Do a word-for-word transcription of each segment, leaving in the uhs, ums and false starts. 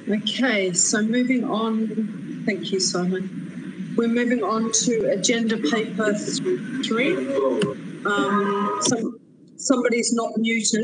Okay, so moving on. Thank you, Simon. We're moving on to agenda paper three. Um, some, somebody's not muted.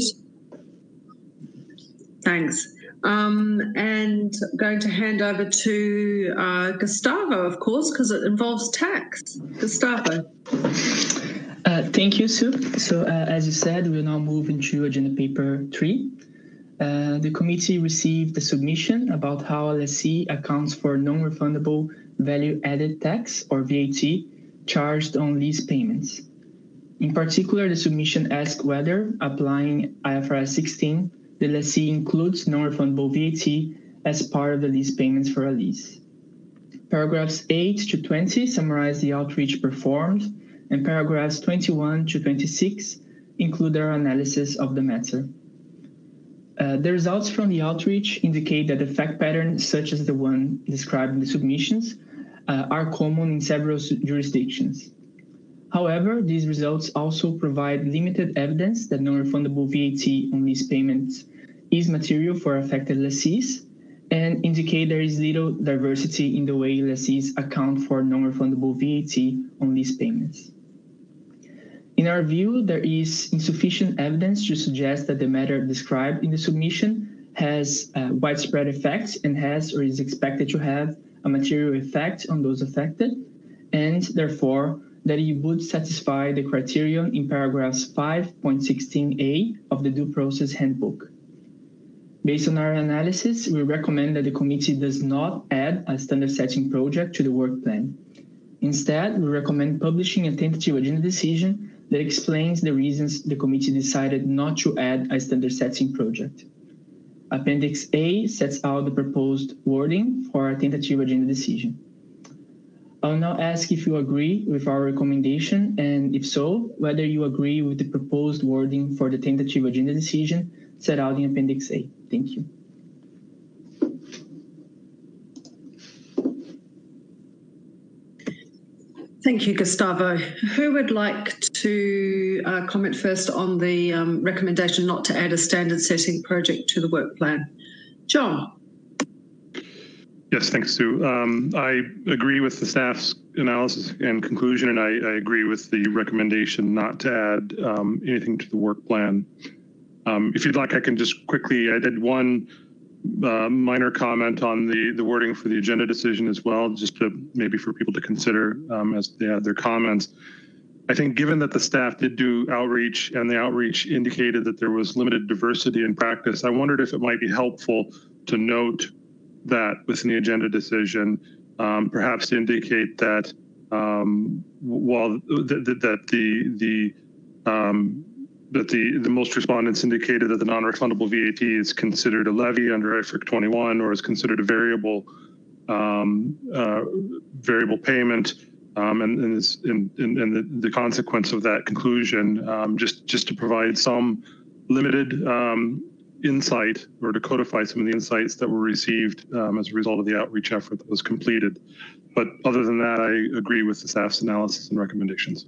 Thanks. Um, and going to hand over to uh, Gustavo, of course, because it involves tax. Gustavo. Uh, thank you, Sue. So uh, as you said, we'll now move into agenda paper three. Uh, the committee received a submission about how a lessee accounts for non-refundable value-added tax, or V A T, charged on lease payments. In particular, the submission asked whether, applying I F R S sixteen, the lessee includes non-refundable V A T as part of the lease payments for a lease. Paragraphs eight to twenty summarize the outreach performed, and paragraphs twenty-one to twenty-six include our analysis of the matter. Uh, the results from the outreach indicate that the fact patterns, such as the one described in the submissions, uh, are common in several jurisdictions. However, these results also provide limited evidence that non-refundable V A T on lease payments is material for affected lessees, and indicate there is little diversity in the way lessees account for non-refundable V A T on lease payments. In our view, there is insufficient evidence to suggest that the matter described in the submission has uh, widespread effects and has or is expected to have a material effect on those affected, and therefore that it would satisfy the criterion in paragraphs five point sixteen A of the Due Process Handbook. Based on our analysis, we recommend that the committee does not add a standard setting project to the work plan. Instead, we recommend publishing a tentative agenda decision that explains the reasons the committee decided not to add a standard setting project. Appendix A sets out the proposed wording for our tentative agenda decision. I'll now ask if you agree with our recommendation, and if so, whether you agree with the proposed wording for the tentative agenda decision set out in Appendix A. Thank you. Thank you, Gustavo. Who would like to uh, comment first on the um, recommendation not to add a standard setting project to the work plan? John. Yes, thanks, Sue. Um, I agree with the staff's analysis and conclusion, and I, I agree with the recommendation not to add um, anything to the work plan. Um, if you'd like, I can just quickly, I did one uh, minor comment on the, the wording for the agenda decision as well, just to maybe for people to consider um, as they add their comments. I think given that the staff did do outreach and the outreach indicated that there was limited diversity in practice, I wondered if it might be helpful to note that within the agenda decision, um, perhaps to indicate that um, while th th that the the um, that the the most respondents indicated that the non-refundable V A T is considered a levy under I F R C twenty-one or is considered a variable um, uh, variable payment, um, and and, this, and, and, and the, the consequence of that conclusion, um, just just to provide some limited um, insight or to codify some of the insights that were received um, as a result of the outreach effort that was completed. But other than that, I agree with the staff's analysis and recommendations.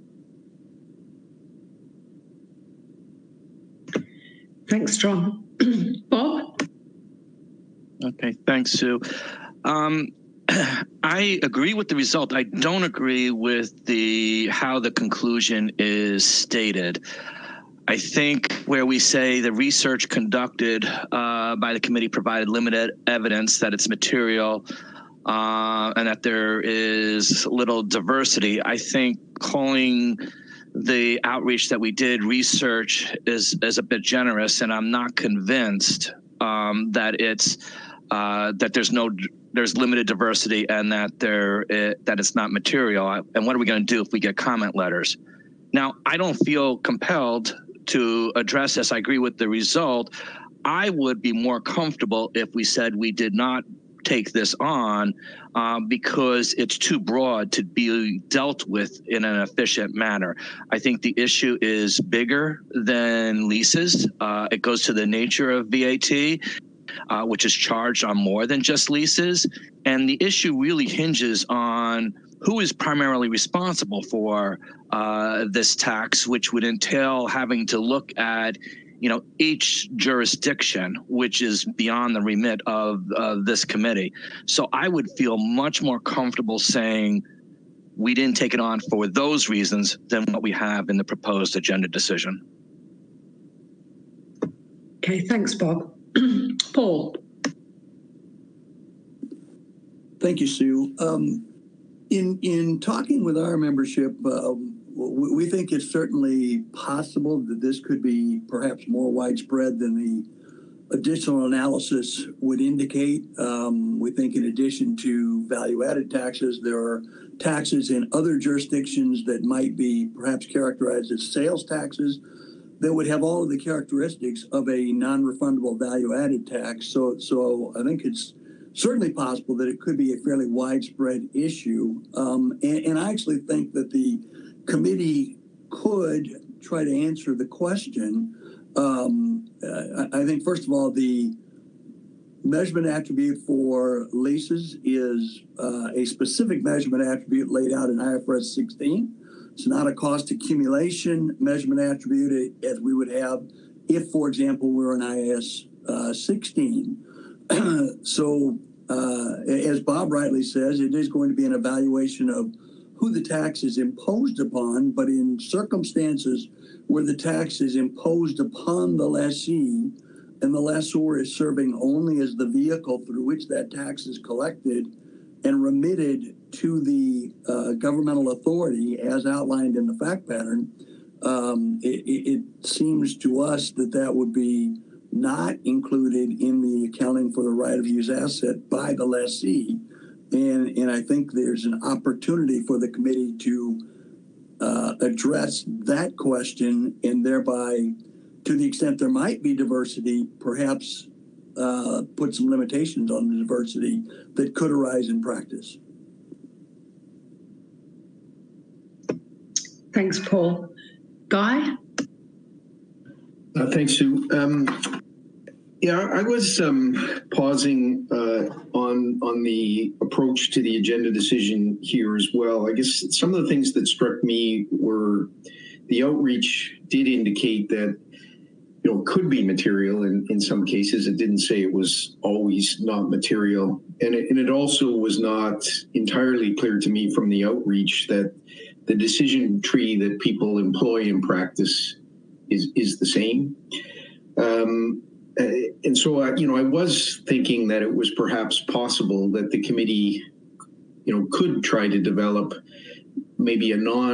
Thanks, John. Bob? Okay, thanks, Sue. Um, I agree with the result. I don't agree with the how the conclusion is stated. I think where we say the research conducted uh, by the committee provided limited evidence that it's material uh, and that there is little diversity, I think calling the outreach that we did research is, is a bit generous, and I'm not convinced um, that it's uh, that there's no there's limited diversity and that there it, that it's not material. And what are we going to do if we get comment letters? Now, I don't feel compelled to address this. I agree with the result. I would be more comfortable if we said we did not take this on um, because it's too broad to be dealt with in an efficient manner. I think the issue is bigger than leases. Uh, it goes to the nature of V A T, uh, which is charged on more than just leases. And the issue really hinges on who is primarily responsible for uh, this tax, which would entail having to look at you know, each jurisdiction, which is beyond the remit of uh, this committee. So I would feel much more comfortable saying we didn't take it on for those reasons than what we have in the proposed agenda decision. Okay, thanks, Bob. Paul. Thank you, Sue. Um, in in talking with our membership, uh, we, we think it's certainly possible that this could be perhaps more widespread than the additional analysis would indicate. Um, we think in addition to value-added taxes, there are taxes in other jurisdictions that might be perhaps characterized as sales taxes that would have all of the characteristics of a non-refundable value-added tax. So, so I think it's certainly possible that it could be a fairly widespread issue. Um, and, and I actually think that the committee could try to answer the question. Um, uh, I think, first of all, the measurement attribute for leases is uh, a specific measurement attribute laid out in I F R S sixteen. It's not a cost accumulation measurement attribute as we would have if, for example, we're in I A S uh, sixteen. So, uh, as Bob rightly says, it is going to be an evaluation of who the tax is imposed upon, but in circumstances where the tax is imposed upon the lessee and the lessor is serving only as the vehicle through which that tax is collected and remitted to the uh, governmental authority as outlined in the fact pattern, um, it, it seems to us that that would be not included in the accounting for the right of use asset by the lessee. And, and I think there's an opportunity for the committee to uh, address that question and thereby, to the extent there might be diversity, perhaps uh, put some limitations on the diversity that could arise in practice. Thanks, Paul. Guy? Uh, thanks, Sue. Um, yeah, I was um, pausing uh, on on the approach to the agenda decision here as well. I guess some of the things that struck me were the outreach did indicate that, you know, it could be material in, in some cases. It didn't say it was always not material. And it, and it also was not entirely clear to me from the outreach that the decision tree that people employ in practice is, is the same. Um, and so, I, you know, I was thinking that it was perhaps possible that the committee, you know, could try to develop maybe a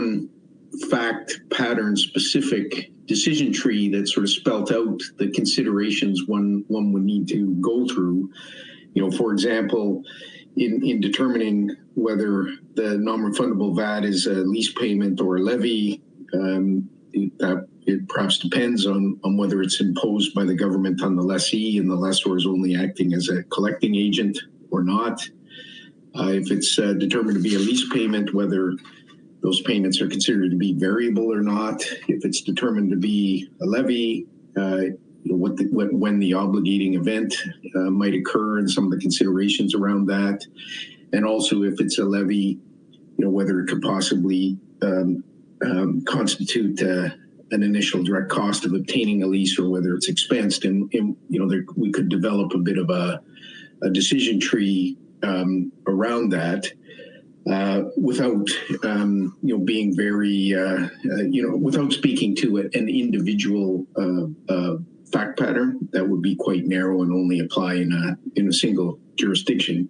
non-fact pattern specific decision tree that sort of spelt out the considerations one one would need to go through. You know, for example, in, in determining whether the non-refundable V A T is a lease payment or a levy, um, it, that it perhaps depends on, on whether it's imposed by the government on the lessee and the lessor is only acting as a collecting agent or not. Uh, if it's uh, determined to be a lease payment, whether those payments are considered to be variable or not. If it's determined to be a levy, uh, you know, what, the, what when the obligating event uh, might occur and some of the considerations around that. And also if it's a levy, you know, whether it could possibly um, um, constitute uh, an initial direct cost of obtaining a lease or whether it's expensed. And, and you know, there, we could develop a bit of a, a decision tree um, around that. Uh, without, um, you know, being very, uh, uh, you know, without speaking to it, an individual uh, uh, fact pattern that would be quite narrow and only apply in a in a single jurisdiction.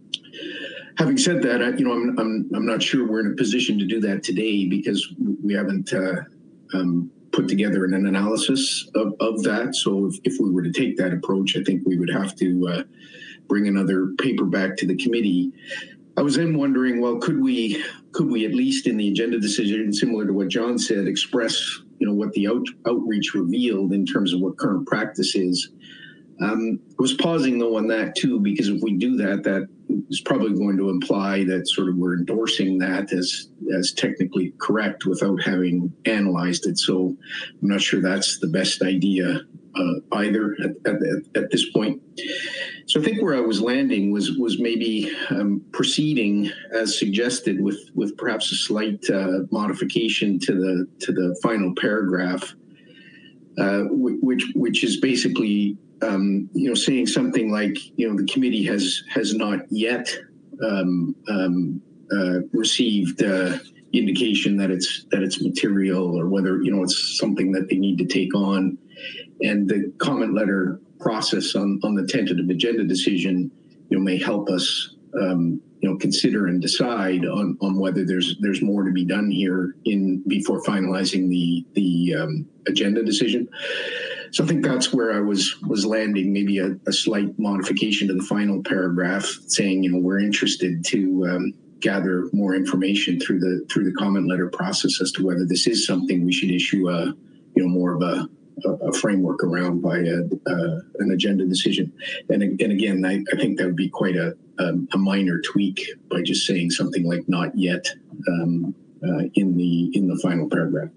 Having said that, I, you know, I'm I'm I'm not sure we're in a position to do that today because we haven't uh, um, put together an analysis of, of that. So if, if we were to take that approach, I think we would have to uh, bring another paper back to the committee. I was then wondering, well, could we could we at least in the agenda decision, similar to what John said, express, you know, what the out, outreach revealed in terms of what current practice is? Um, I was pausing though on that too, because if we do that, that is probably going to imply that sort of we're endorsing that as as technically correct without having analyzed it. So I'm not sure that's the best idea uh, either at, at, at this point. So I think where I was landing was was maybe um, proceeding as suggested with with perhaps a slight uh, modification to the to the final paragraph. uh, which which is basically um, you know saying something like you know the committee has has not yet um, um, uh, received uh, indication that it's that it's material or whether you know it's something that they need to take on, and the comment letter process on on the tentative agenda decision you know may help us. Um, you know, consider and decide on, on whether there's there's more to be done here in before finalizing the the um, agenda decision. So I think that's where I was was landing. Maybe a, a slight modification to the final paragraph, saying you know we're interested to um, gather more information through the through the comment letter process as to whether this is something we should issue a you know more of a a framework around by a, uh, an agenda decision. And, and again, I, I think that would be quite a, a, a minor tweak by just saying something like not yet um, uh, in the in the final paragraph.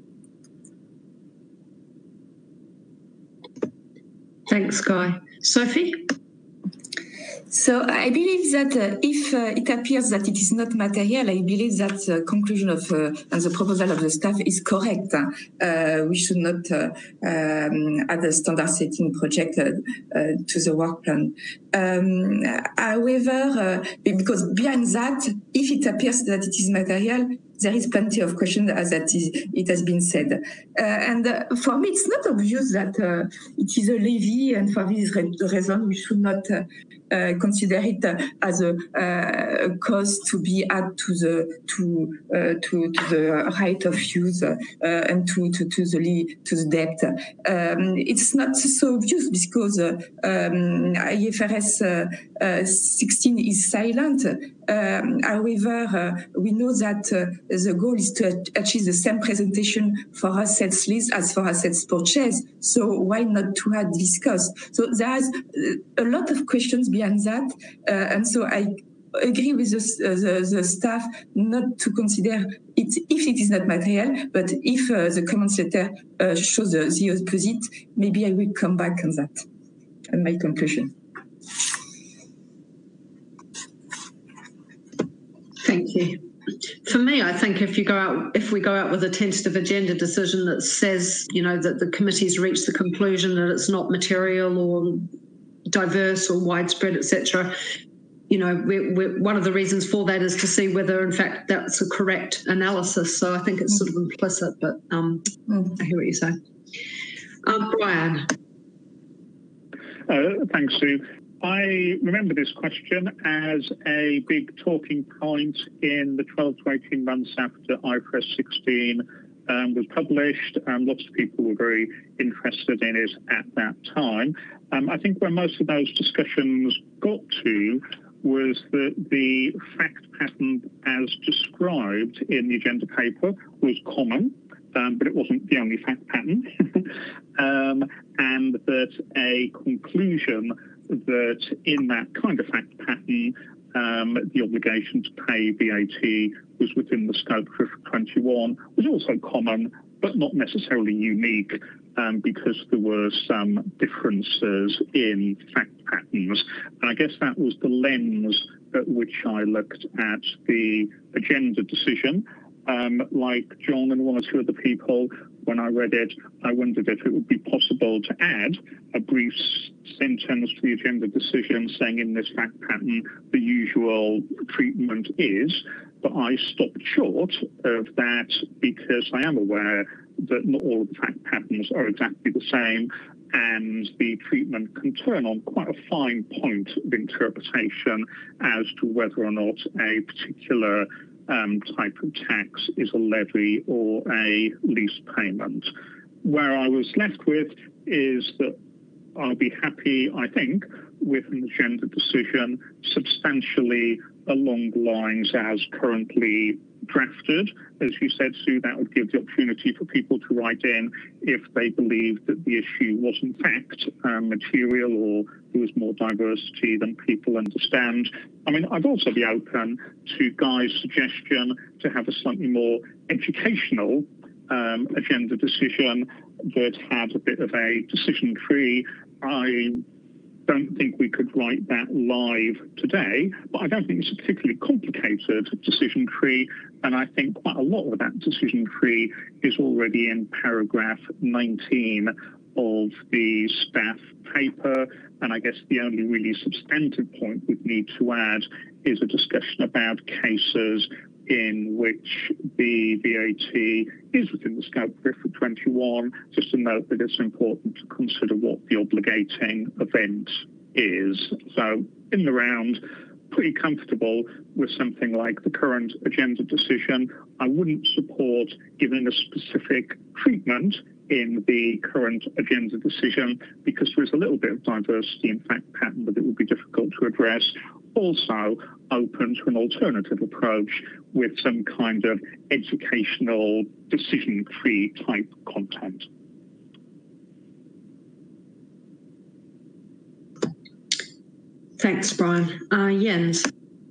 Thanks, Guy. Sophie? So I believe that uh, if uh, it appears that it is not material, I believe that the conclusion of uh, and the proposal of the staff is correct. Uh, we should not uh, um, add a standard setting project uh, uh, to the work plan. Um, however, uh, because behind that, if it appears that it is material, there is plenty of questions as that is, it has been said. Uh, and uh, for me, it's not obvious that uh, it is a levy, and for this re reason, we should not uh, uh, consider it uh, as a uh, cost to be added to the to uh, to, to the right of use uh, and to to to the to the debt. Um, it's not so obvious because uh, um, I F R S uh, uh, sixteen is silent. Um, however, uh, we know that uh, the goal is to achieve the same presentation for assets lease as for assets purchase. So why not to add this cost? So there's a lot of questions behind that. Uh, and so I agree with the, uh, the, the staff not to consider it if it is not material, but if uh, the comment letter uh, shows the, the opposite, maybe I will come back on that and my conclusion. Thank you. For me, I think if you go out, if we go out with a tentative agenda decision that says, you know, that the committee's reached the conclusion that it's not material or diverse or widespread, et cetera, you know, we're, we're, one of the reasons for that is to see whether, in fact, that's a correct analysis. So I think it's sort of implicit, but um, I hear what you say. Um, Brian. Uh, thanks, Sue. I remember this question as a big talking point in the twelve to eighteen months after I F R S sixteen um, was published. Um, lots of people were very interested in it at that time. Um, I think where most of those discussions got to was that the fact pattern as described in the agenda paper was common, um, but it wasn't the only fact pattern, um, and that a conclusion that in that kind of fact pattern, um, the obligation to pay V A T was within the scope for twenty-one was also common, but not necessarily unique, um, because there were some differences in fact patterns. And I guess that was the lens at which I looked at the agenda decision. Um, like John and one or two other people, when I read it, I wondered if it would be possible to add a brief sentence to the agenda decision saying in this fact pattern, the usual treatment is, but I stopped short of that because I am aware that not all of the fact patterns are exactly the same, and the treatment can turn on quite a fine point of interpretation as to whether or not a particular Um, type of tax is a levy or a lease payment. Where I was left with is that I'll be happy, I think, with an agenda decision substantially along the lines as currently drafted. As you said, Sue, that would give the opportunity for people to write in if they believed that the issue was in fact um, material or there was more diversity than people understand. I mean, I'd also be open to Guy's suggestion to have a slightly more educational um, agenda decision that had a bit of a decision tree. I don't think we could write that live today, but I don't think it's a particularly complicated decision tree, and I think quite a lot of that decision tree is already in paragraph nineteen of the staff paper. And I guess the only really substantive point we'd need to add is a discussion about cases in which the V A T is within the scope of I F R I C twenty-one, just to note that it's important to consider what the obligating event is. So in the round, pretty comfortable with something like the current agenda decision. I wouldn't support giving a specific treatment in the current agenda decision because there is a little bit of diversity in fact pattern that it would be difficult to address. Also open to an alternative approach with some kind of educational decision tree type content. Thanks, Brian. Uh, Jens.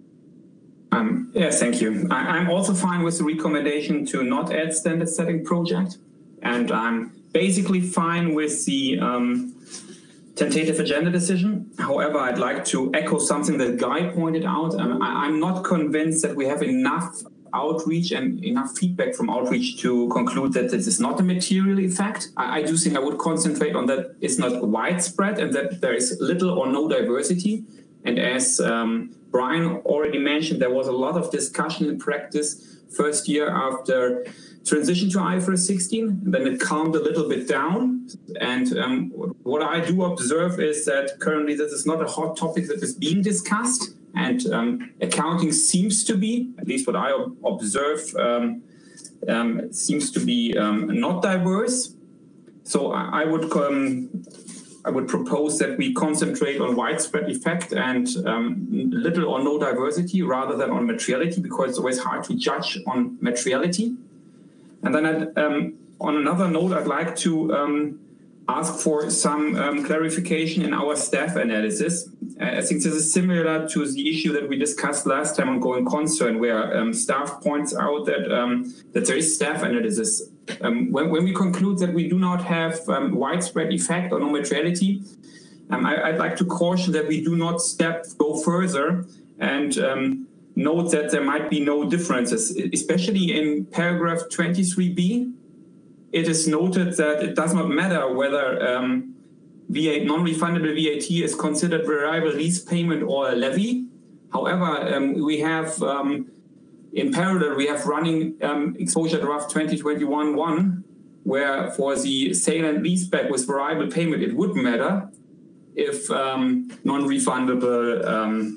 Um, yeah, thank you. I, I'm also fine with the recommendation to not add standard setting project. And I'm basically fine with the um, tentative agenda decision. However, I'd like to echo something that Guy pointed out. Um, I, I'm not convinced that we have enough outreach and enough feedback from outreach to conclude that this is not a material effect. I, I do think I would concentrate on that it's not widespread and that there is little or no diversity. And as um, Brian already mentioned, there was a lot of discussion in practice first year after transition to I F R S sixteen, then it calmed a little bit down. And um, what I do observe is that currently this is not a hot topic that is being discussed. And um, accounting seems to be, at least what I observe, um, um, seems to be um, not diverse. So I, I would um, I would propose that we concentrate on widespread effect and um, little or no diversity rather than on materiality, because it's always hard to judge on materiality. And then I'd, um, on another note, I'd like to um, ask for some um, clarification in our staff analysis. I think this is similar to the issue that we discussed last time on going concern, where um, staff points out that um, that there is staff analysis. Um, when, when we conclude that we do not have um, widespread effect or no materiality, um, I, I'd like to caution that we do not step go further and um, note that there might be no differences, especially in paragraph twenty-three B. It is noted that it does not matter whether um, V A non-refundable V A T is considered variable lease payment or a levy. However, um, we have um, in parallel we have running um, exposure draft twenty twenty-one one, where for the sale and leaseback with variable payment it would matter if um, non-refundable um,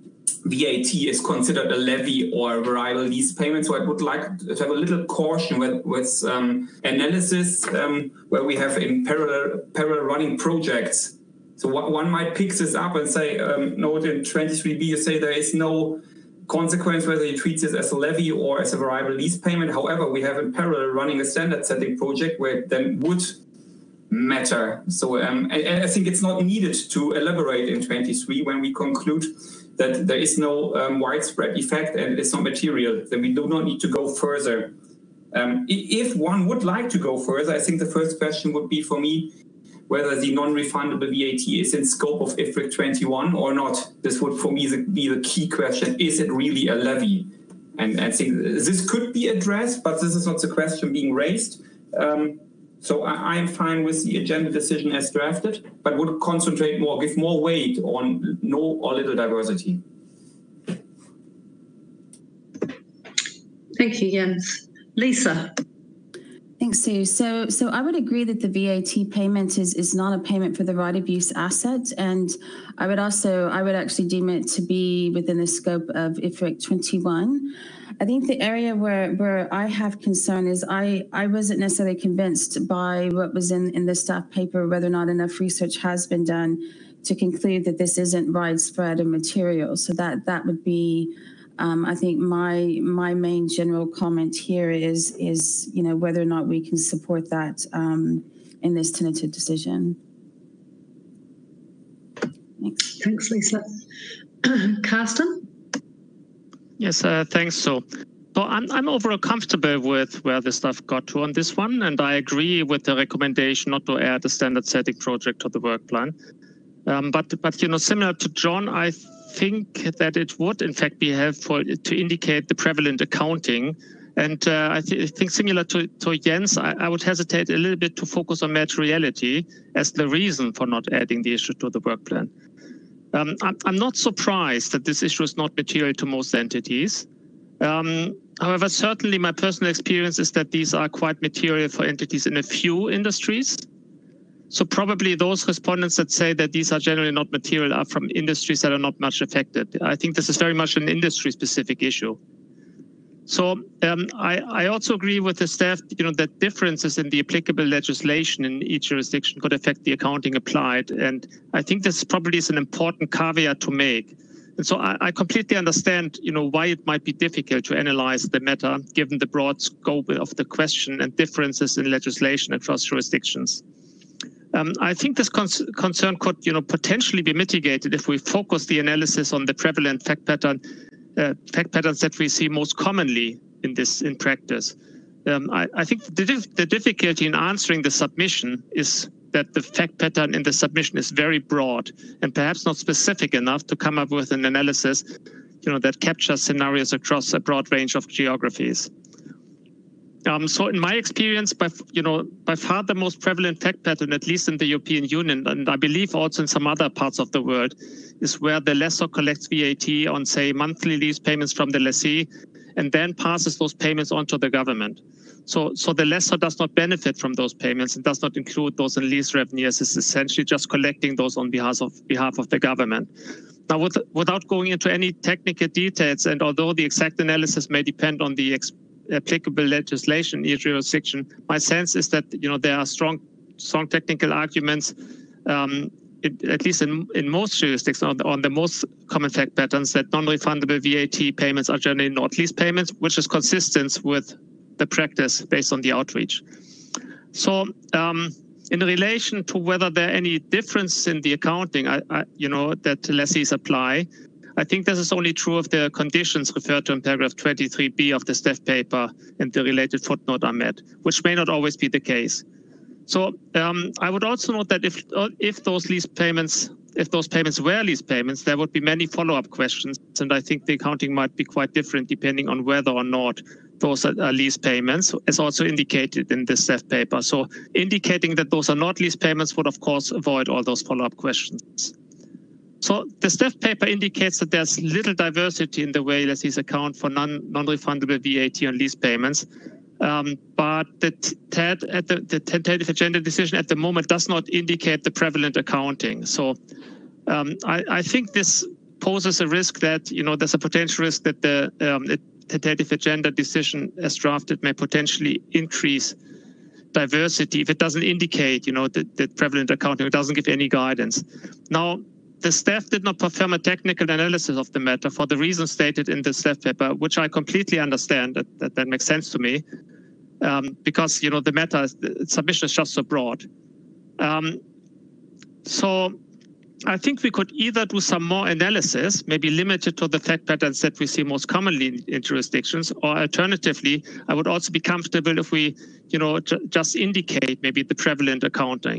V A T is considered a levy or a variable lease payment. So I would like to have a little caution with, with um, analysis um, where we have in parallel, parallel running projects. So one might pick this up and say, um, note in twenty-three B, you say there is no consequence whether you treat this as a levy or as a variable lease payment. However, we have in parallel running a standard setting project where it then would matter. So um, I, I think it's not needed to elaborate in twenty-three when we conclude that there is no um, widespread effect and it is not material, then we do not need to go further. Um, if one would like to go further, I think the first question would be for me whether the non-refundable V A T is in scope of I F R I C twenty-one or not. This would for me be the key question. Is it really a levy? And I think this could be addressed, but this is not the question being raised. Um, So I am fine with the agenda decision as drafted, but would concentrate more, give more weight on no or little diversity. Thank you, Jens. Lisa. Thanks, Sue. So, so I would agree that the V A T payment is, is not a payment for the right of use asset. And I would also, I would actually deem it to be within the scope of I F R I C twenty-one. I think the area where, where I have concern is I, I wasn't necessarily convinced by what was in, in the staff paper, whether or not enough research has been done to conclude that this isn't widespread and material. So that, that would be, um, I think my, my main general comment here is, is, you know, whether or not we can support that um, in this tentative decision. Thanks. Thanks, Lisa. Carsten? Yes, uh, thanks. So, so I'm, I'm overall comfortable with where the stuff got to on this one, and I agree with the recommendation not to add a standard setting project to the work plan. Um, but, but you know, similar to John, I think that it would in fact be helpful to indicate the prevalent accounting And uh, I, th I think similar to, to Jens, I, I would hesitate a little bit to focus on materiality as the reason for not adding the issue to the work plan. Um, I'm, I'm not surprised that this issue is not material to most entities. Um, however, certainly my personal experience is that these are quite material for entities in a few industries. So probably those respondents that say that these are generally not material are from industries that are not much affected. I think this is very much an industry-specific issue. So um, I, I also agree with the staff, you know, that differences in the applicable legislation in each jurisdiction could affect the accounting applied. And I think this probably is an important caveat to make. And so I, I completely understand, you know, why it might be difficult to analyze the matter, given the broad scope of the question and differences in legislation across jurisdictions. Um, I think this con concern could, you know, potentially be mitigated if we focus the analysis on the prevalent fact pattern Uh, fact patterns that we see most commonly in this in practice. Um, I, I think the, dif the difficulty in answering the submission is that the fact pattern in the submission is very broad and perhaps not specific enough to come up with an analysis, you know, that captures scenarios across a broad range of geographies. Um, so in my experience, by, you know, by far the most prevalent fact pattern, at least in the European Union, and I believe also in some other parts of the world, is where the lessor collects V A T on, say, monthly lease payments from the lessee, and then passes those payments on to the government. So, so the lessor does not benefit from those payments and does not include those in lease revenues. It's essentially just collecting those on behalf of, behalf of the government. Now, with, without going into any technical details, and although the exact analysis may depend on the ex applicable legislation in each jurisdiction, my sense is that, you know, there are strong, strong technical arguments, um, it, at least in, in most jurisdictions, on the, on the most common fact patterns, that non-refundable V A T payments are generally not lease payments, which is consistent with the practice based on the outreach. So, um, in relation to whether there are any difference in the accounting, I, I, you know, that lessees apply, I think this is only true if the conditions referred to in paragraph twenty-three B of the staff paper and the related footnote are met, which may not always be the case. So um, I would also note that if if those lease payments, if those payments were lease payments, there would be many follow-up questions, and I think the accounting might be quite different depending on whether or not those are, are lease payments, as also indicated in the staff paper. So indicating that those are not lease payments would, of course, avoid all those follow-up questions. So the staff paper indicates that there's little diversity in the way lessees account for non, non-refundable V A T on lease payments. Um, but the, T A D at the, the tentative agenda decision at the moment does not indicate the prevalent accounting. So um, I, I think this poses a risk that, you know, there's a potential risk that the, um, the tentative agenda decision as drafted may potentially increase diversity if it doesn't indicate, you know, the, the prevalent accounting, it doesn't give any guidance. Now, the staff did not perform a technical analysis of the matter for the reasons stated in the staff paper, which I completely understand. That that, that makes sense to me, um, because, you know, the matter, the submission is just so broad. Um, so I think we could either do some more analysis, maybe limited to the fact patterns that we see most commonly in, in jurisdictions, or alternatively, I would also be comfortable if we, you know, ju just indicate maybe the prevalent accounting.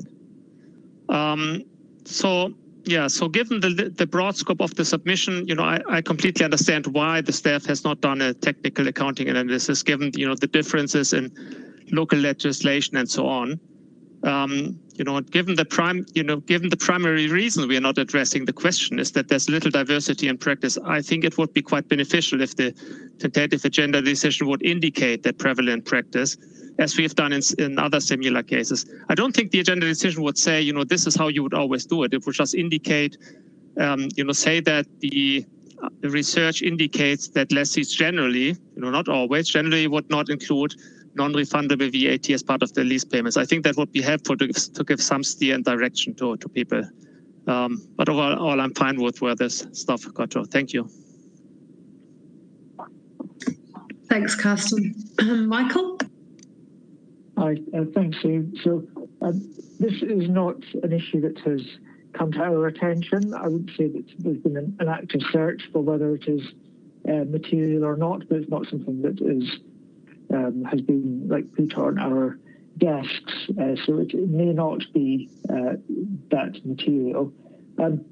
Um, so. Yeah, so given the, the broad scope of the submission, you know, I, I completely understand why the staff has not done a technical accounting analysis, given, you know, the differences in local legislation and so on. Um, you know, given the prime, you know, given the primary reason we are not addressing the question is that there's little diversity in practice, I think it would be quite beneficial if the tentative agenda decision would indicate that prevalent practice, as we have done in, in other similar cases. I don't think the agenda decision would say, you know, this is how you would always do it. It would just indicate, um, you know, say that the research indicates that lessees generally, you know, not always, generally would not include non-refundable V A T as part of the lease payments. I think that would be helpful to give, to give some steer and direction to, to people. Um, but overall, I'm fine with where this stuff got to. Thank you. Thanks, Carsten. Michael? Hi, uh, thanks, Sue. So um, this is not an issue that has come to our attention. I would say that there's been an, an active search for whether it is uh, material or not, but it's not something that is um, has been like put on our desks. Uh, so it, it may not be uh, that material, um,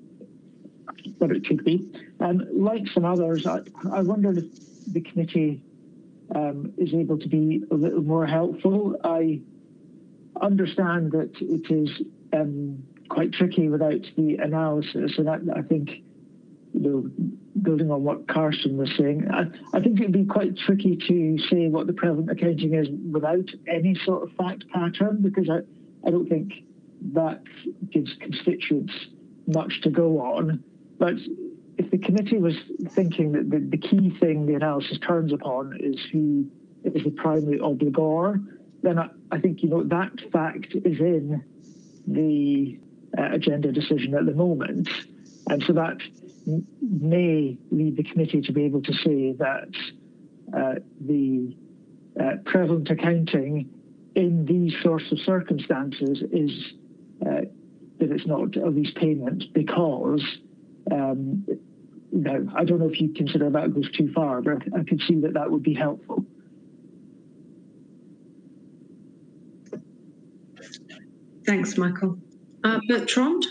but it could be. Um, like some others, I, I wondered if the committee um, is able to be a little more helpful. I understand that it is um, quite tricky without the analysis, and I, I think, you know, building on what Carsten was saying, I, I think it'd be quite tricky to say what the prevalent accounting is without any sort of fact pattern, because I, I don't think that gives constituents much to go on. But if the committee was thinking that the, the key thing the analysis turns upon is who is the primary obligor, then I, I think, you know, that fact is in the uh, agenda decision at the moment. And so that m- may lead the committee to be able to say that uh, the uh, prevalent accounting in these sorts of circumstances is uh, that it's not a lease payment because um, now, I don't know if you consider that goes too far, but I could see that that would be helpful. Thanks, Michael. Uh, Bertrand?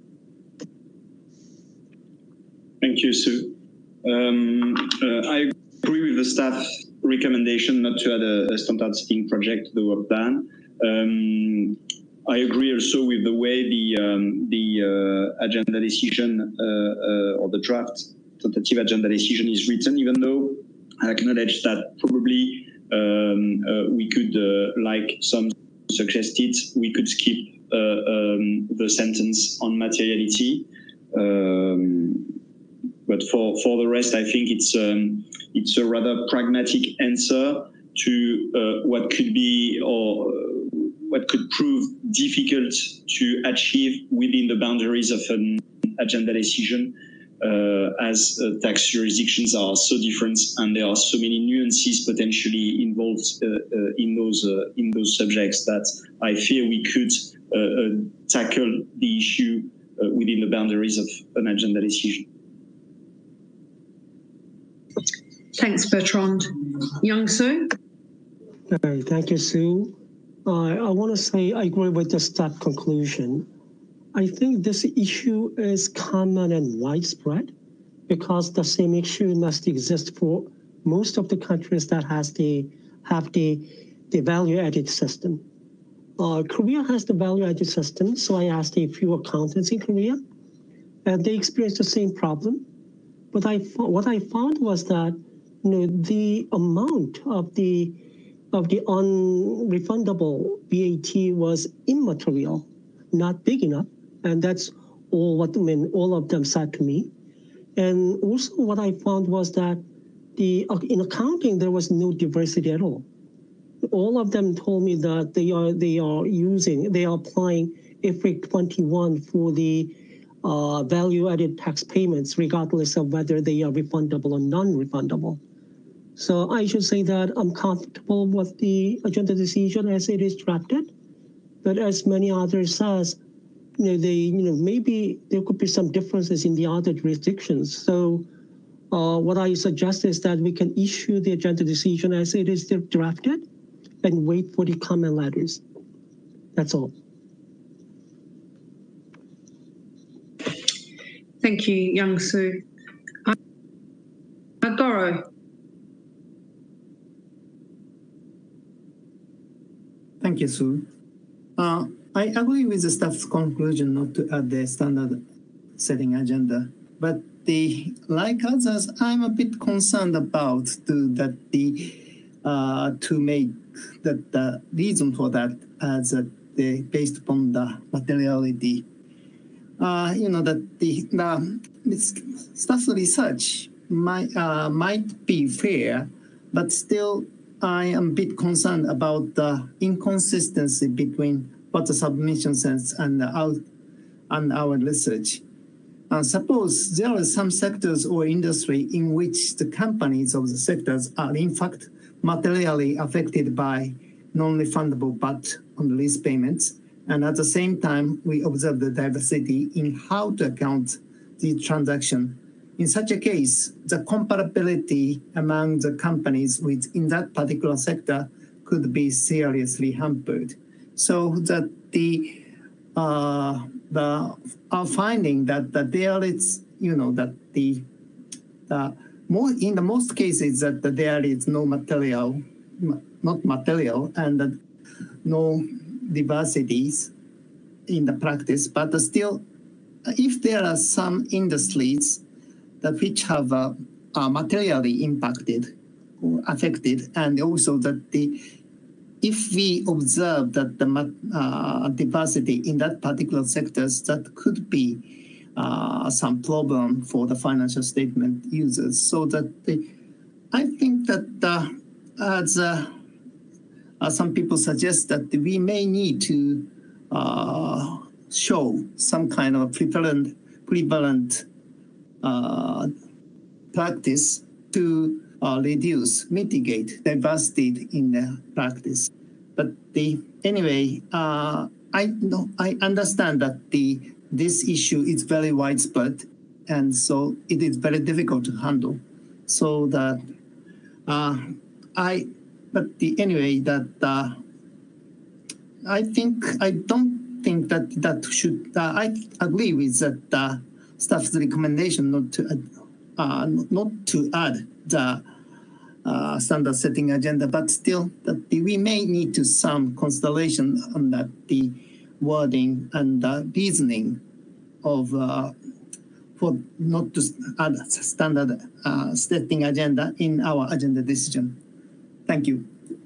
Thank you, Sue. Um, uh, I agree with the staff recommendation not to add a, a standard setting project to the work plan. Um, I agree also with the way the um, the uh, agenda decision uh, uh, or the draft tentative agenda decision is written, even though I acknowledge that probably um, uh, we could, uh, like some suggested, we could skip uh, um, the sentence on materiality. Um, but for, for the rest, I think it's um, it's a rather pragmatic answer to uh, what could be or uh, what could prove difficult to achieve within the boundaries of an agenda decision, uh, as uh, tax jurisdictions are so different and there are so many nuances potentially involved uh, uh, in those uh, in those subjects that I fear we could uh, uh, tackle the issue uh, within the boundaries of an agenda decision. Thanks, Bertrand. Young Soo? Right, thank you, Sue. Uh, I want to say I agree with the staff conclusion. I think this issue is common and widespread because the same issue must exist for most of the countries that has the have the, the value-added system. Uh, Korea has the value-added system, so I asked a few accountants in Korea, and they experienced the same problem. But I what I found was that, you know, the amount of the of the unrefundable V A T was immaterial, not big enough. And that's all what I mean, all of them said to me. And also what I found was that the in accounting, there was no diversity at all. All of them told me that they are they are using, they are applying I F R I C twenty-one for the uh, value-added tax payments, regardless of whether they are refundable or non-refundable. So I should say that I'm comfortable with the agenda decision as it is drafted, but as many others says, you know, they, you know, maybe there could be some differences in the other jurisdictions. So uh, what I suggest is that we can issue the agenda decision as it is drafted and wait for the comment letters. That's all. Thank you, Young Soo. Uh, Goro. Thank you, Sue. Uh, I agree with the staff's conclusion not to add the standard setting agenda, but the like others, I'm a bit concerned about the, that the uh, to make that the reason for that as a, the based upon the materiality. Uh, you know that the the staff's research might uh, might be fair, but still. I am a bit concerned about the inconsistency between what the submission says and our, and our research. Uh, suppose there are some sectors or industry in which the companies of the sectors are in fact materially affected by non-refundable but on lease payments, and at the same time we observe the diversity in how to account the transaction. In such a case, the comparability among the companies within that particular sector could be seriously hampered. So that the uh, the our finding that, that there is, you know, that the the more in the most cases that there is no material, not material, and no diversities in the practice, but still, if there are some industries that which have uh, are materially impacted or affected, and also that the if we observe that the uh, diversity in that particular sectors, that could be uh, some problem for the financial statement users. So that the, I think that uh, as uh, uh, some people suggest that we may need to uh, show some kind of prevalent, prevalent uh, practice to uh, reduce, mitigate diversity in the practice. But the anyway, uh, I know I understand that the this issue is very widespread, and so it is very difficult to handle. So that uh, I, but the anyway that uh, I think I don't think that that should. Uh, I agree with that uh, staff's recommendation not to uh, not to add the uh, standard setting agenda, but still that we may need to some consideration on that the wording and the reasoning of uh, for not to add standard uh, setting agenda in our agenda decision. Thank you.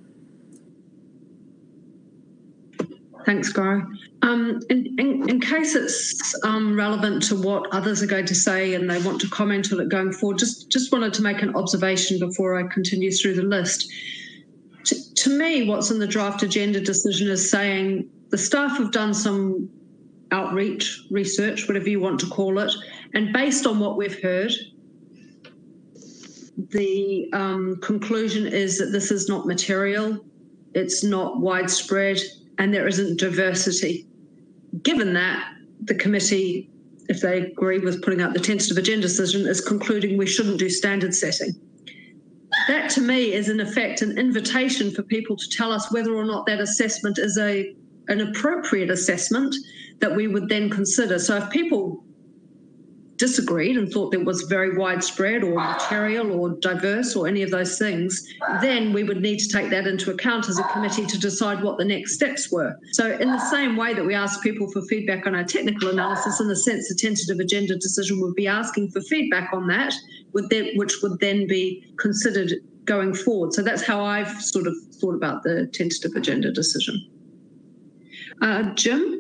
Thanks, Gary. Um, in, in, in case it's um, relevant to what others are going to say and they want to comment on it going forward, just, just wanted to make an observation before I continue through the list. To, to me, what's in the draft agenda decision is saying the staff have done some outreach, research, whatever you want to call it, and based on what we've heard, the um, conclusion is that this is not material, it's not widespread, and there isn't diversity. Given that, the committee, if they agree with putting out the tentative agenda decision, is concluding we shouldn't do standard setting. That to me is in effect an invitation for people to tell us whether or not that assessment is a an appropriate assessment that we would then consider. So if people disagreed and thought there was very widespread or material or diverse or any of those things, then we would need to take that into account as a committee to decide what the next steps were. So in the same way that we ask people for feedback on our technical analysis, in the sense the tentative agenda decision would be asking for feedback on that, would then, which would then be considered going forward. So that's how I've sort of thought about the tentative agenda decision. Uh, Jim?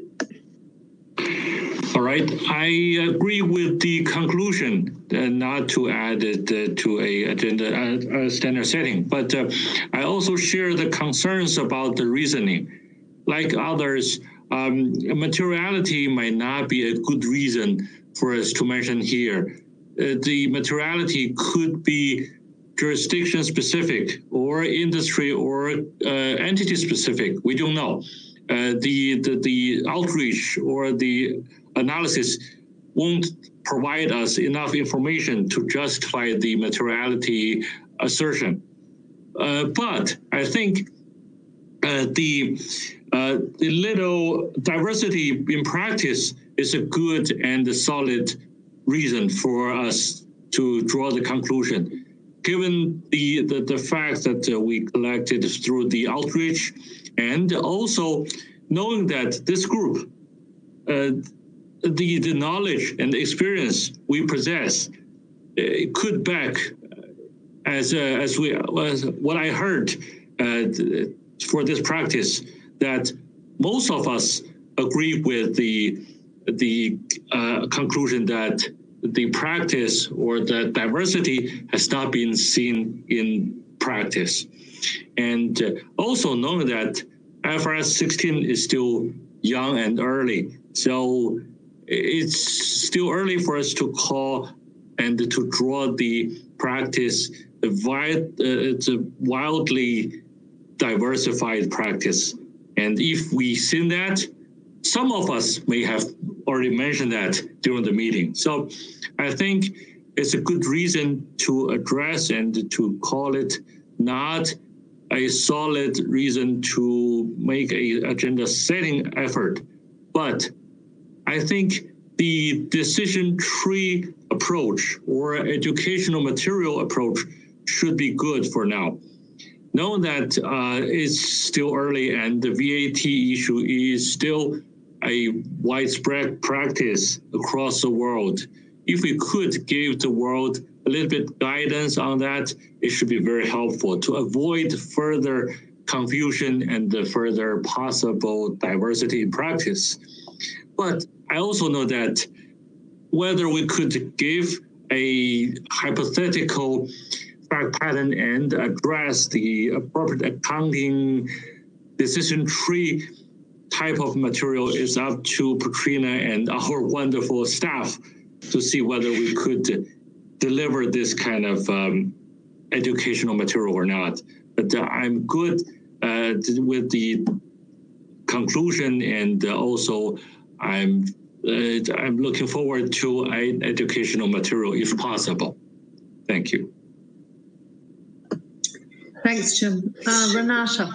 All right, I agree with the conclusion uh, not to add it uh, to a agenda uh, uh, standard setting, but uh, I also share the concerns about the reasoning. Like others, um, materiality might not be a good reason for us to mention here. Uh, the materiality could be jurisdiction specific or industry or uh, entity specific. We don't know. Uh, the, the the outreach or the analysis won't provide us enough information to justify the materiality assertion. Uh, but I think uh, the uh, the little diversity in practice is a good and a solid reason for us to draw the conclusion. Given the, the, the fact that uh, we collected through the outreach, and also knowing that this group, uh, the, the knowledge and the experience we possess, uh, could back, as, uh, as, we, as what I heard uh, for this practice, that most of us agree with the, the uh, conclusion that the practice or the diversity has not been seen in practice. And uh, also knowing that I F R S sixteen is still young and early, so it's still early for us to call and to draw the practice, a wide, uh, it's a wildly diversified practice. And if we see that, some of us may have already mentioned that during the meeting. So I think it's a good reason to address and to call it, not a solid reason to make a agenda setting effort. But I think the decision tree approach or educational material approach should be good for now. Knowing that uh, it's still early and the V A T issue is still a widespread practice across the world, if we could give the world a little bit guidance on that, it should be very helpful to avoid further confusion and the further possible diversity in practice. But I also know that whether we could give a hypothetical fact pattern and address the appropriate accounting decision tree type of material is up to Katrina and our wonderful staff to see whether we could deliver this kind of um, educational material or not. But uh, I'm good uh, with the conclusion, and uh, also I'm uh, I'm looking forward to an educational material if possible. Thank you. Thanks, Jim. Uh, Renata.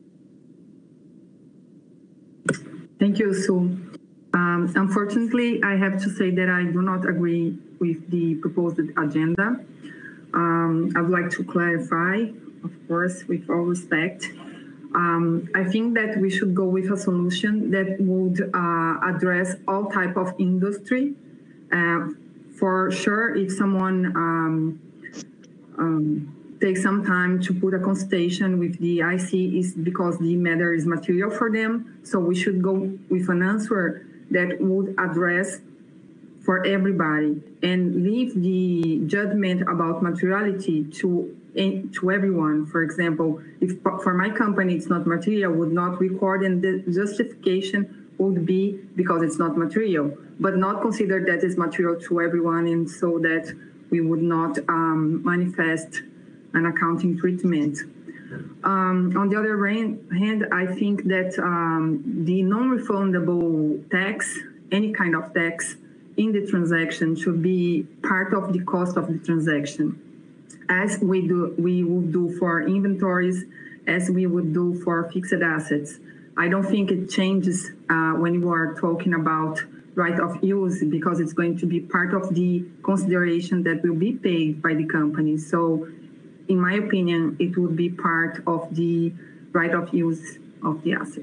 Thank you, Sue. Um, unfortunately, I have to say that I do not agree with the proposed agenda. Um, I would like to clarify, of course, with all respect. Um, I think that we should go with a solution that would uh, address all type of industry. Uh, for sure, if someone um, um, takes some time to put a consultation with the I C, is because the matter is material for them. So we should go with an answer that would address for everybody and leave the judgment about materiality to to everyone. For example, if for my company it's not material, would not record, and the justification would be because it's not material, but not consider that it's material to everyone, and so that we would not um, manifest an accounting treatment. Um, on the other hand, I think that um, the non-refundable tax, any kind of tax in the transaction, should be part of the cost of the transaction, as we do, we would do for inventories, as we would do for fixed assets. I don't think it changes uh, when you are talking about right of use, because it's going to be part of the consideration that will be paid by the company. So, in my opinion, it would be part of the right of use of the asset.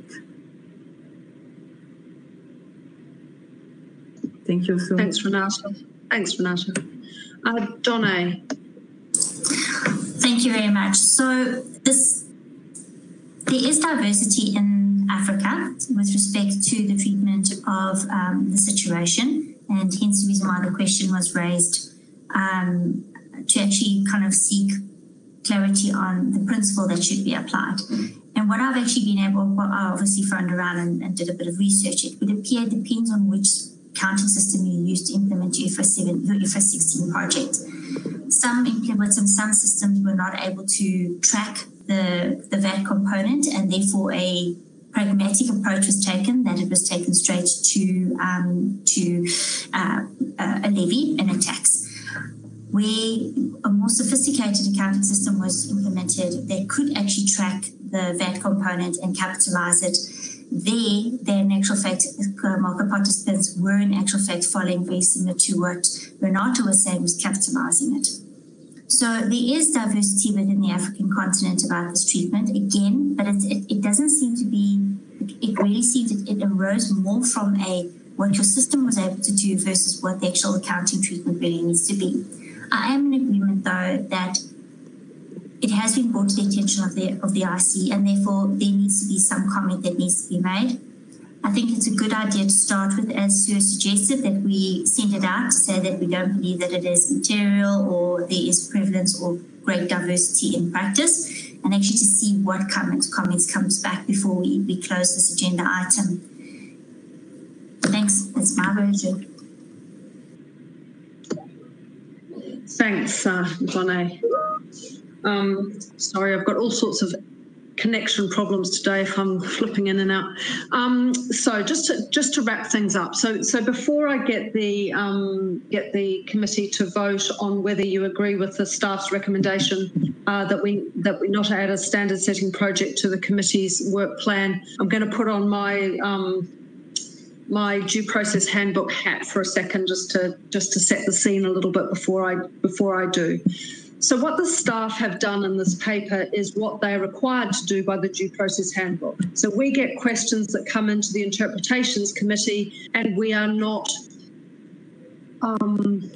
Thank you, Sue. Thanks, Renata. Thanks, Renata. Uh, Donna. Thank you very much. So this, there is diversity in Africa with respect to the treatment of um, the situation, and hence the reason why the question was raised, um, to actually kind of seek clarity on the principle that should be applied. And what I've actually been able, well, I obviously found around and, and did a bit of research, it would appear it depends on which accounting system you use to implement your I F R S seven, your I F R S sixteen project. Some implements and some systems were not able to track the, the V A T component, and therefore a pragmatic approach was taken, that it was taken straight to, um, to uh, a levy and a tax. Where a more sophisticated accounting system was implemented that could actually track the V A T component and capitalize it, there, there in actual fact, market participants were in actual fact following very similar to what Renata was saying, was capitalizing it. So there is diversity within the African continent about this treatment, again, but it, it, it doesn't seem to be, it really seems it, it arose more from a what your system was able to do versus what the actual accounting treatment really needs to be. I am in agreement, though, that it has been brought to the attention of the of the I C, and therefore there needs to be some comment that needs to be made. I think it's a good idea to start with, as Sue suggested, that we send it out to say that we don't believe that it is material or there is prevalence or great diversity in practice, and actually to see what comment, comments comes back before we, we close this agenda item. Thanks. That's my version. Thanks, uh, Donna. Um, sorry, I've got all sorts of connection problems today if I'm flipping in and out. Um, so just to just to wrap things up. So so before I get the um, get the committee to vote on whether you agree with the staff's recommendation uh, that we that we not add a standard setting project to the committee's work plan, I'm going to put on my um, my due process handbook hat for a second, just to just to set the scene a little bit before I before I do. So what the staff have done in this paper is what they're required to do by the due process handbook. So we get questions that come into the interpretations committee, and we are not um,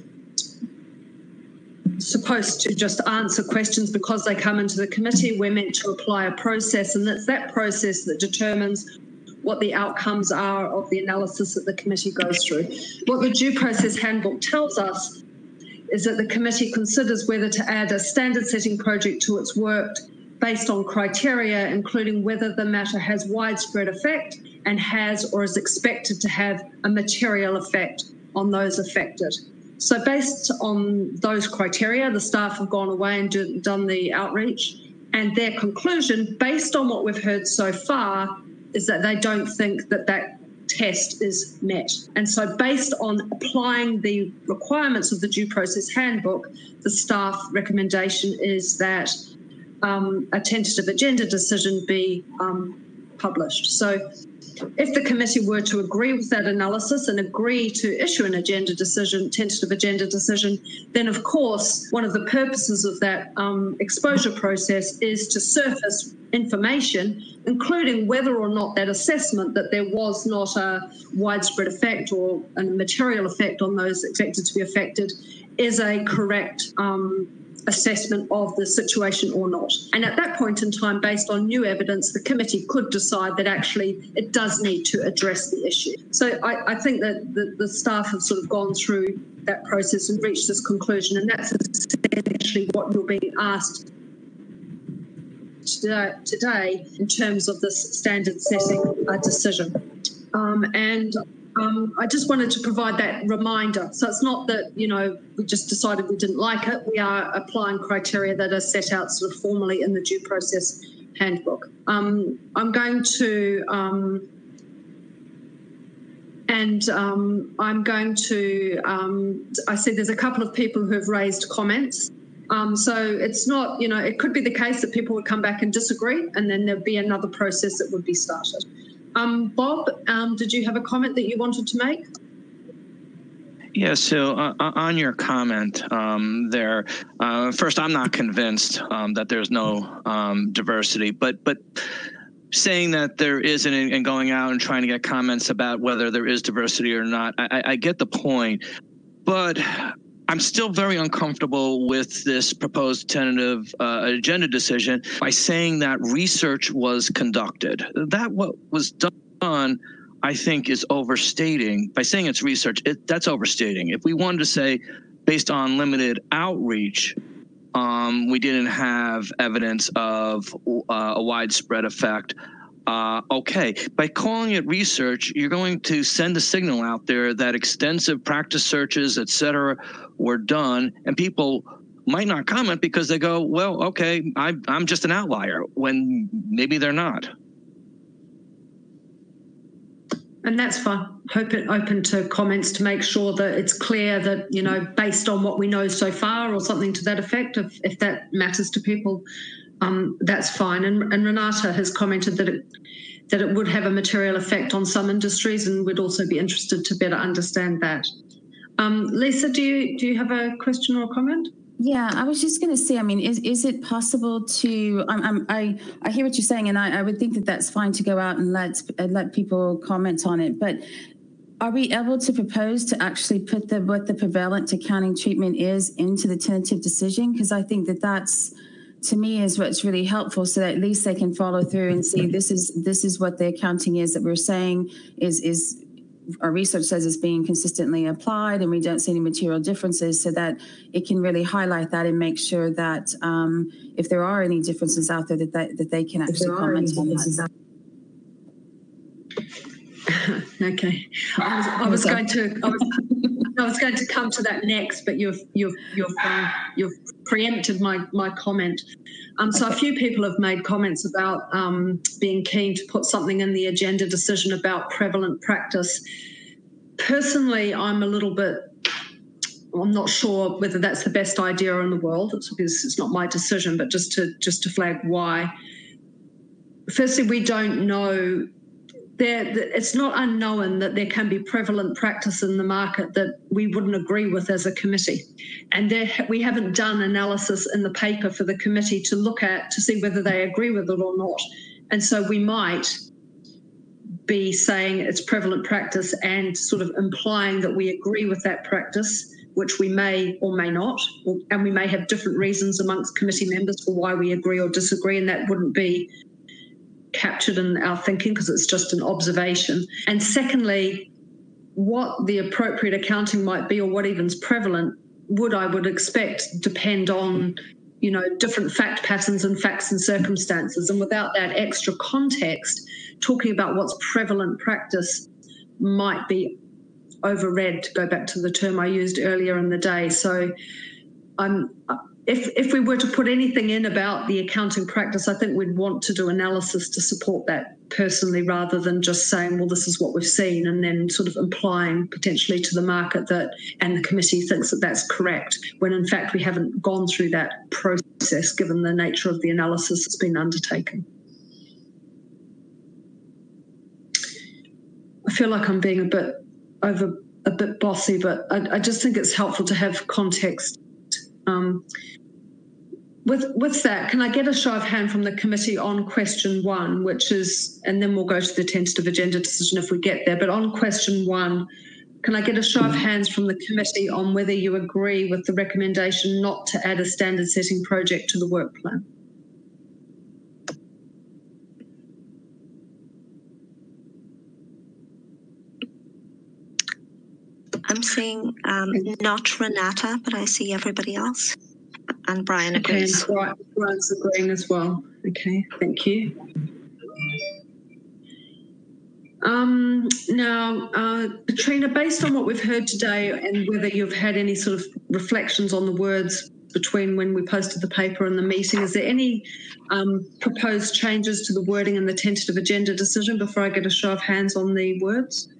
supposed to just answer questions because they come into the committee. We're meant to apply a process, and it's that process that determines what the outcomes are of the analysis that the committee goes through. What the due process handbook tells us is that the committee considers whether to add a standard setting project to its work based on criteria, including whether the matter has widespread effect and has or is expected to have a material effect on those affected. So based on those criteria, the staff have gone away and do, done the outreach, and their conclusion, based on what we've heard so far, is that they don't think that that test is met. And so based on applying the requirements of the due process handbook, the staff recommendation is that um, a tentative agenda decision be um, published. So if the committee were to agree with that analysis and agree to issue an agenda decision, tentative agenda decision, then of course one of the purposes of that um, exposure process is to surface information, including whether or not that assessment that there was not a widespread effect or a material effect on those expected to be affected is a correct um, assessment of the situation or not. And at that point in time, based on new evidence, the committee could decide that actually it does need to address the issue. So I, I think that the, the staff have sort of gone through that process and reached this conclusion, and that's essentially what you're being asked today, today in terms of this standard setting uh, decision. Um, and Um, I just wanted to provide that reminder. So it's not that, you know, we just decided we didn't like it. We are applying criteria that are set out sort of formally in the due process handbook. Um, I'm going to, um, and um, I'm going to, um, I see there's a couple of people who have raised comments. Um, so it's not, you know, it could be the case that people would come back and disagree, and then there'd be another process that would be started. Um, Bob, um, did you have a comment that you wanted to make? Yeah, so uh, on your comment um, there, uh, first, I'm not convinced um, that there's no um, diversity, but but saying that there isn't and going out and trying to get comments about whether there is diversity or not, I, I get the point, but I'm still very uncomfortable with this proposed tentative uh, agenda decision by saying that research was conducted. That what was done, I think, is overstating. By saying it's research, it, that's overstating. If we wanted to say, based on limited outreach, um, we didn't have evidence of uh, a widespread effect, Uh, okay, by calling it research, you're going to send a signal out there that extensive practice searches, et cetera, were done, and people might not comment because they go, well, okay, I, I'm just an outlier, when maybe they're not. And that's fine. Open, open to comments to make sure that it's clear that, you know, based on what we know so far or something to that effect, if, if that matters to people. Um, that's fine. And, and Renata has commented that it that it would have a material effect on some industries, and we'd also be interested to better understand that. Um, Lisa, do you do you have a question or a comment? Yeah, I was just going to say, I mean, is is it possible to? I'm, I'm, I I hear what you're saying, and I, I would think that that's fine to go out and let and let people comment on it, but are we able to propose to actually put the what the prevalent accounting treatment is into the tentative decision? Because I think that that's, to me, is what's really helpful, so that at least they can follow through and see this is this is what the accounting is that we're saying is is our research says is being consistently applied, and we don't see any material differences, so that it can really highlight that and make sure that um, if there are any differences out there, that that, that they can actually comment on that. Okay, I was, I was going to I was, I was going to come to that next, but you've you've you've um, you've preempted my my comment. Um, so a few people have made comments about um, being keen to put something in the agenda decision about prevalent practice. Personally, I'm a little bit. I'm not sure whether that's the best idea in the world. It's because it's not my decision, but just to just to flag why. Firstly, we don't know there, it's not unknown that there can be prevalent practice in the market that we wouldn't agree with as a committee. And there, we haven't done analysis in the paper for the committee to look at to see whether they agree with it or not. And so we might be saying it's prevalent practice and sort of implying that we agree with that practice, which we may or may not, or, and we may have different reasons amongst committee members for why we agree or disagree, and that wouldn't be captured in our thinking because it's just an observation. And secondly, what the appropriate accounting might be or what even's prevalent would, I would expect, depend on, you know, different fact patterns and facts and circumstances. And without that extra context, talking about what's prevalent practice might be overread, to go back to the term I used earlier in the day. So I'm, if, if we were to put anything in about the accounting practice, I think we'd want to do analysis to support that personally, rather than just saying, well, this is what we've seen, and then sort of implying potentially to the market that, and the committee thinks that that's correct, when in fact we haven't gone through that process given the nature of the analysis that's been undertaken. I feel like I'm being a bit over, a bit bossy, but I, I just think it's helpful to have context. Um, with, with that, can I get a show of hand from the committee on question one, which is, and then we'll go to the tentative agenda decision if we get there, but on question one, can I get a show of hands from the committee on whether you agree with the recommendation not to add a standard setting project to the work plan? I'm seeing um, not Renata, but I see everybody else. And Brian Okay, agrees. and Brian, Brian's agreeing as well. Okay, thank you. Um, now, uh, Katrina, based on what we've heard today and whether you've had any sort of reflections on the words between when we posted the paper and the meeting, is there any um, proposed changes to the wording in the tentative agenda decision before I get a show of hands on the words?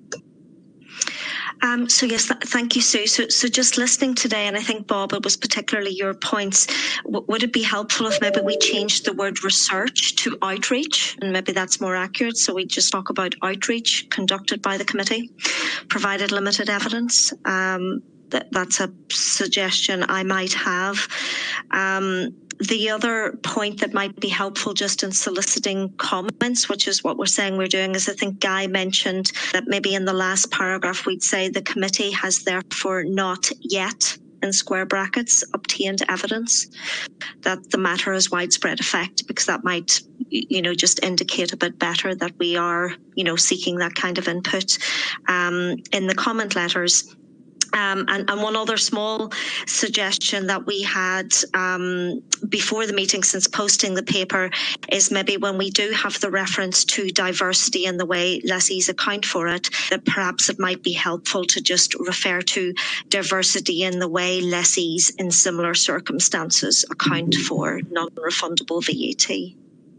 Um, so yes, th thank you, Sue. So, so just listening today, and I think, Bob, it was particularly your points, w would it be helpful if maybe we changed the word research to outreach, and maybe that's more accurate, so we just talk about outreach conducted by the committee, provided limited evidence. Um, that, that's a suggestion I might have. Um, The other point that might be helpful just in soliciting comments, which is what we're saying we're doing, is I think Guy mentioned that maybe in the last paragraph we'd say the committee has therefore not yet, in square brackets, obtained evidence that the matter has widespread effect, because that might, you know, just indicate a bit better that we are, you know, seeking that kind of input um, in the comment letters. Um, and, and one other small suggestion that we had um, before the meeting, since posting the paper, is maybe when we do have the reference to diversity in the way lessees account for it, that perhaps it might be helpful to just refer to diversity in the way lessees in similar circumstances account for non-refundable V A T.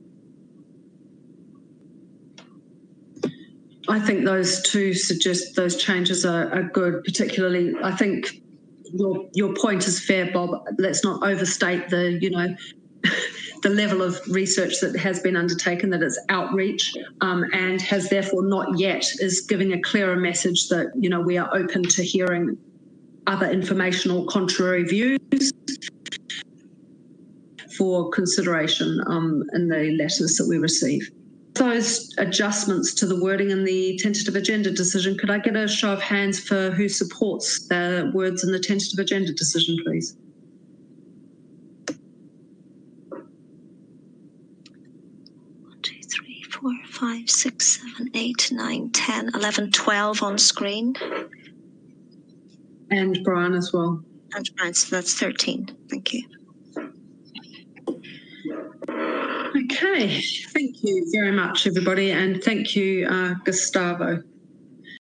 I think those two suggest those changes are, are good, particularly I think your your point is fair, Bob. Let's not overstate the, you know, the level of research that has been undertaken, that it's outreach um, and has therefore not yet, is giving a clearer message that, you know, we are open to hearing other information or contrary views for consideration um, in the letters that we receive. Those adjustments to the wording in the tentative agenda decision, could I get a show of hands for who supports the words in the tentative agenda decision, please? One, two, three, four, five, six, seven, eight, nine, ten, eleven, twelve on screen. And Brian as well. And Brian, so that's thirteen. Thank you. Okay, thank you very much, everybody, and thank you, uh, Gustavo.